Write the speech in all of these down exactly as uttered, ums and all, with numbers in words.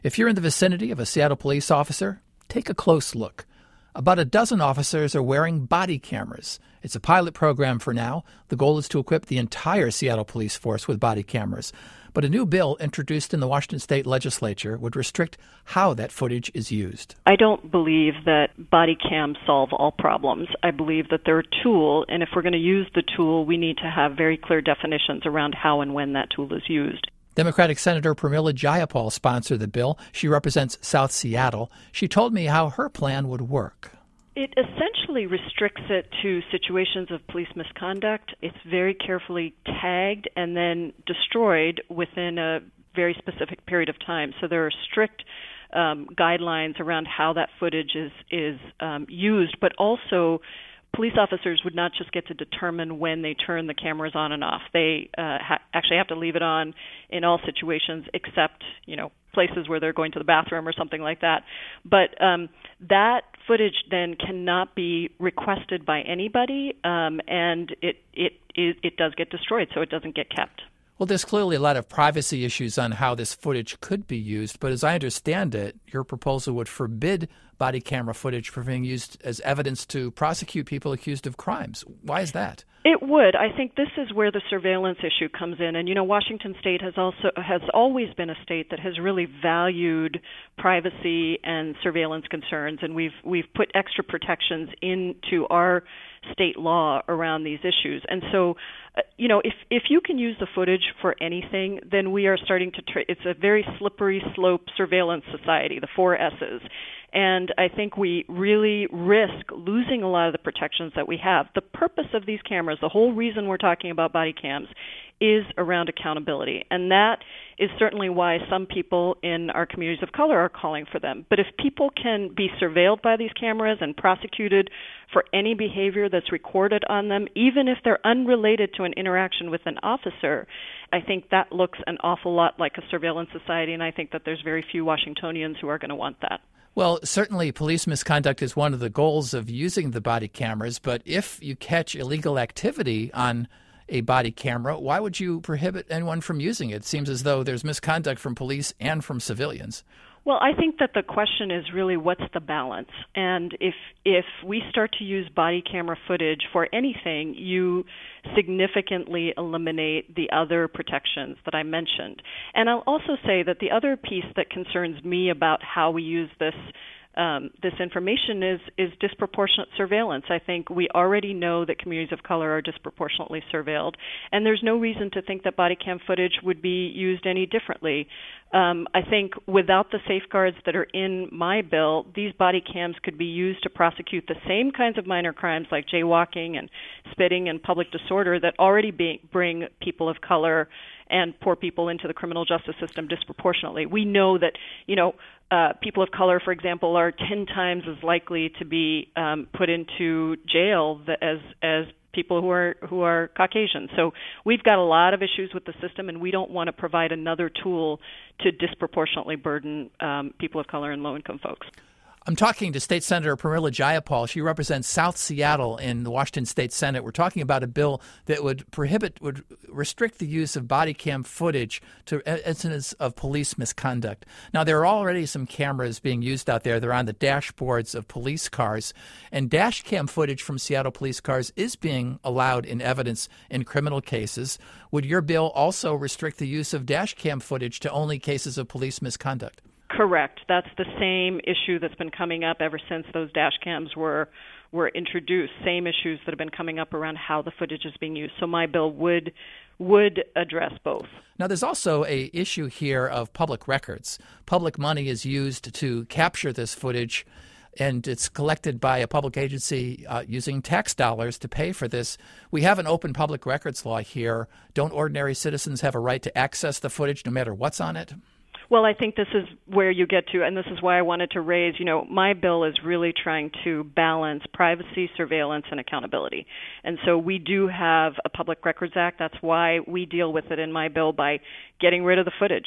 If you're in the vicinity of a Seattle police officer, take a close look. About a dozen officers are wearing body cameras. It's a pilot program for now. The goal is to equip the entire Seattle police force with body cameras. But a new bill introduced in the Washington State Legislature would restrict how that footage is used. I don't believe that body cams solve all problems. I believe that they're a tool, and if we're going to use the tool, we need to have very clear definitions around how and when that tool is used. Democratic Senator Pramila Jayapal sponsored the bill. She represents South Seattle. She told me how her plan would work. It essentially restricts it to situations of police misconduct. It's very carefully tagged and then destroyed within a very specific period of time. So there are strict um, guidelines around how that footage is, is um, used, but also police officers would not just get to determine when they turn the cameras on and off. They uh, ha- actually have to leave it on in all situations except, you know, places where they're going to the bathroom or something like that. But um, that footage then cannot be requested by anybody, um, and it, it, it, it does get destroyed, so it doesn't get kept. Well, there's clearly a lot of privacy issues on how this footage could be used, but as I understand it, your proposal would forbid body camera footage from being used as evidence to prosecute people accused of crimes. Why is that? It would. I think this is where the surveillance issue comes in. And, you know, Washington State has also has always been a state that has really valued privacy and surveillance concerns, and we've we've put extra protections into our state law around these issues. And so, uh, you know, if if you can use the footage for anything, then we are starting to tra- it's a very slippery slope surveillance society, the four S's. And I think we really risk losing a lot of the protections that we have. The purpose of these cameras, the whole reason we're talking about body cams, is around accountability. And that is certainly why some people in our communities of color are calling for them. But if people can be surveilled by these cameras and prosecuted for any behavior that's recorded on them, even if they're unrelated to an interaction with an officer, I think that looks an awful lot like a surveillance society, and I think that there's very few Washingtonians who are going to want that. Well, certainly police misconduct is one of the goals of using the body cameras, but if you catch illegal activity on a body camera, why would you prohibit anyone from using it? It seems as though there's misconduct from police and from civilians. Well, I think that the question is really what's the balance? And if if we start to use body camera footage for anything, you significantly eliminate the other protections that I mentioned. And I'll also say that the other piece that concerns me about how we use this Um, this information is, is disproportionate surveillance. I think we already know that communities of color are disproportionately surveilled, and there's no reason to think that body cam footage would be used any differently. Um, I think without the safeguards that are in my bill, these body cams could be used to prosecute the same kinds of minor crimes like jaywalking and spitting and public disorder that already be, bring people of color and poor people into the criminal justice system disproportionately. We know that, you know, uh, people of color, for example, are ten times as likely to be um, put into jail as as people who are who are Caucasian. So we've got a lot of issues with the system, and we don't want to provide another tool to disproportionately burden um, people of color and low-income folks. I'm talking to State Senator Pramila Jayapal. She represents South Seattle in the Washington State Senate. We're talking about a bill that would prohibit, would restrict the use of body cam footage to incidents of police misconduct. Now, there are already some cameras being used out there. They're on the dashboards of police cars. And dash cam footage from Seattle police cars is being allowed in evidence in criminal cases. Would your bill also restrict the use of dash cam footage to only cases of police misconduct? Correct. That's the same issue that's been coming up ever since those dash cams were were introduced. Same issues that have been coming up around how the footage is being used. So my bill would would address both. Now, there's also a issue here of public records. Public money is used to capture this footage, and it's collected by a public agency uh, using tax dollars to pay for this. We have an open public records law here. Don't ordinary citizens have a right to access the footage no matter what's on it? Well, I think this is where you get to, and this is why I wanted to raise, you know, my bill is really trying to balance privacy, surveillance, and accountability. And so we do have a Public Records Act. That's why we deal with it in my bill by getting rid of the footage.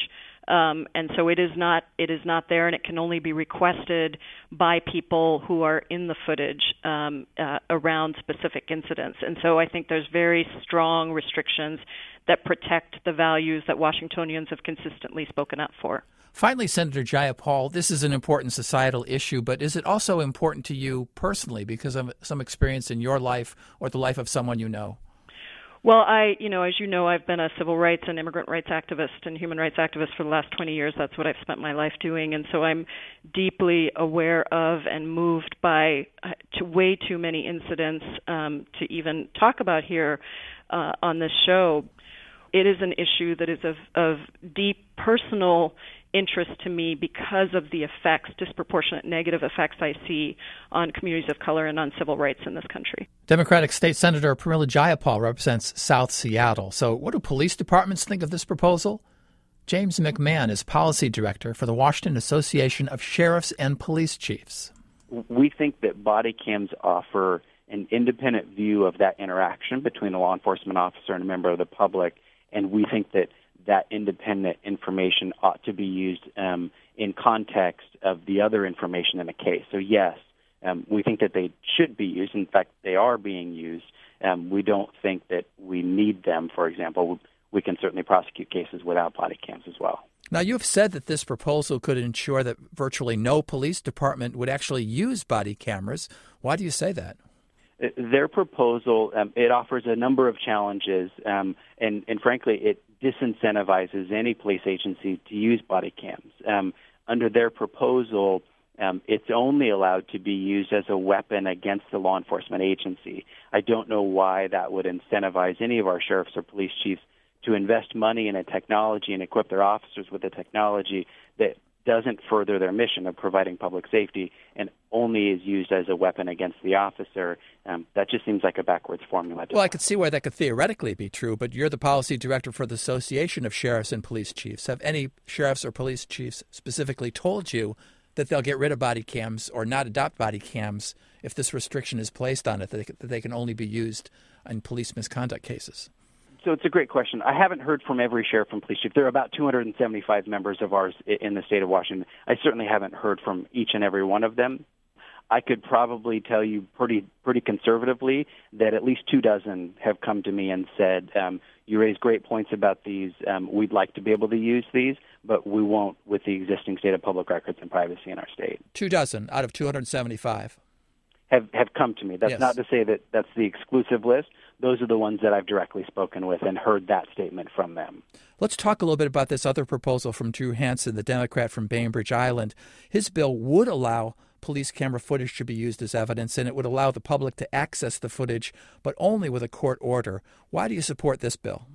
Um, and so it is not it is not there, and it can only be requested by people who are in the footage um, uh, around specific incidents. And so I think there's very strong restrictions that protect the values that Washingtonians have consistently spoken up for. Finally, Senator Jayapal, this is an important societal issue, but is it also important to you personally because of some experience in your life or the life of someone you know? Well, I, you know, as you know, I've been a civil rights and immigrant rights activist and human rights activist for the last twenty years. That's what I've spent my life doing. And so I'm deeply aware of and moved by uh, to way too many incidents um, to even talk about here uh, on this show. It is an issue that is of, of deep personal interest to me because of the effects, disproportionate negative effects I see on communities of color and on civil rights in this country. Democratic State Senator Pramila Jayapal represents South Seattle. So what do police departments think of this proposal? James McMahon is policy director for the Washington Association of Sheriffs and Police Chiefs. We think that body cams offer an independent view of that interaction between a law enforcement officer and a member of the public, and we think that that independent information ought to be used um, in context of the other information in the case. So yes, um, we think that they should be used. In fact, they are being used. Um, we don't think that we need them. For example, we can certainly prosecute cases without body cams as well. Now, you've said that this proposal could ensure that virtually no police department would actually use body cameras. Why do you say that? Their proposal, um, it offers a number of challenges, um, and, and frankly, it disincentivizes any police agency to use body cams. Um, under their proposal, um, it's only allowed to be used as a weapon against the law enforcement agency. I don't know why that would incentivize any of our sheriffs or police chiefs to invest money in a technology and equip their officers with a technology that doesn't further their mission of providing public safety and only is used as a weapon against the officer. Um, that just seems like a backwards formula. Well, I could see why that could theoretically be true, but you're the policy director for the Association of Sheriffs and Police Chiefs. Have any sheriffs or police chiefs specifically told you that they'll get rid of body cams or not adopt body cams if this restriction is placed on it, that they, that they can only be used in police misconduct cases? So it's a great question. I haven't heard from every sheriff and police chief. There are about two hundred seventy-five members of ours in the state of Washington. I certainly haven't heard from each and every one of them. I could probably tell you pretty pretty conservatively that at least two dozen have come to me and said, um, you raise great points about these. Um, we'd like to be able to use these, but we won't with the existing state of public records and privacy in our state. Two dozen out of two hundred seventy-five. Have, have come to me. That's yes. Not to say that that's the exclusive list. Those are the ones that I've directly spoken with and heard that statement from them. Let's talk a little bit about this other proposal from Drew Hansen, the Democrat from Bainbridge Island. His bill would allow police camera footage to be used as evidence, and it would allow the public to access the footage, but only with a court order. Why do you support this bill?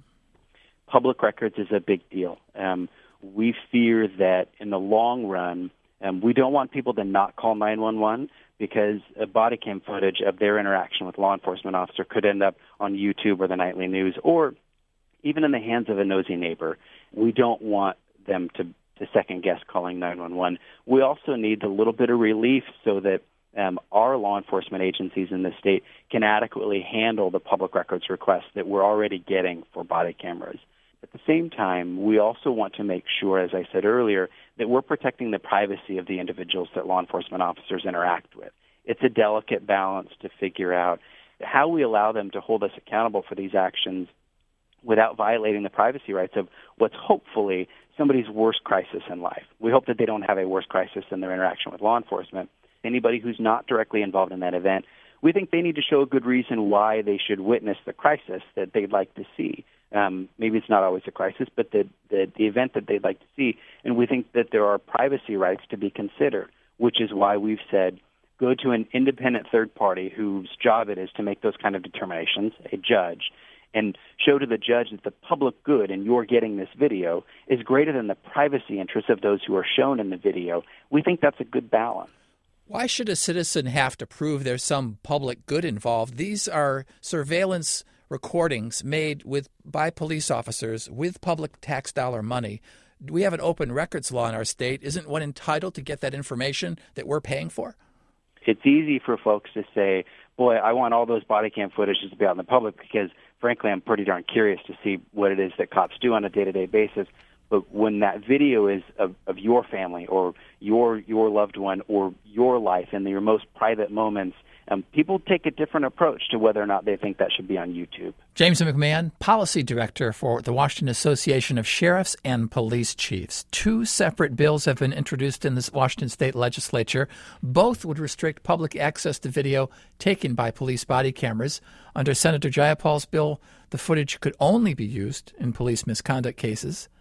Public records is a big deal. Um, we fear that in the long run, um, we don't want people to not call nine one one, because a body cam footage of their interaction with law enforcement officer could end up on YouTube or the nightly news or even in the hands of a nosy neighbor. We don't want them to, to second-guess calling nine one one. We also need a little bit of relief so that um, our law enforcement agencies in the state can adequately handle the public records requests that we're already getting for body cameras. At the same time, we also want to make sure, as I said earlier, that we're protecting the privacy of the individuals that law enforcement officers interact with. It's a delicate balance to figure out how we allow them to hold us accountable for these actions without violating the privacy rights of what's hopefully somebody's worst crisis in life. We hope that they don't have a worse crisis in their interaction with law enforcement. Anybody who's not directly involved in that event, we think they need to show a good reason why they should witness the crisis that they'd like to see. Um, maybe it's not always a crisis, but the, the, the event that they'd like to see. And we think that there are privacy rights to be considered, which is why we've said go to an independent third party whose job it is to make those kind of determinations, a judge, and show to the judge that the public good in your getting this video is greater than the privacy interests of those who are shown in the video. We think that's a good balance. Why should a citizen have to prove there's some public good involved? These are surveillance recordings made with by police officers with public tax dollar money. We have an open records law in our state. Isn't one entitled to get that information that we're paying for? It's easy for folks to say, boy, I want all those body cam footages to be out in the public because, frankly, I'm pretty darn curious to see what it is that cops do on a day-to-day basis. But when that video is of, of your family or your your loved one or your life and your most private moments, um, people take a different approach to whether or not they think that should be on YouTube. James McMahon, Policy Director for the Washington Association of Sheriffs and Police Chiefs. Two separate bills have been introduced in the Washington State Legislature. Both would restrict public access to video taken by police body cameras. Under Senator Jayapal's bill, the footage could only be used in police misconduct cases.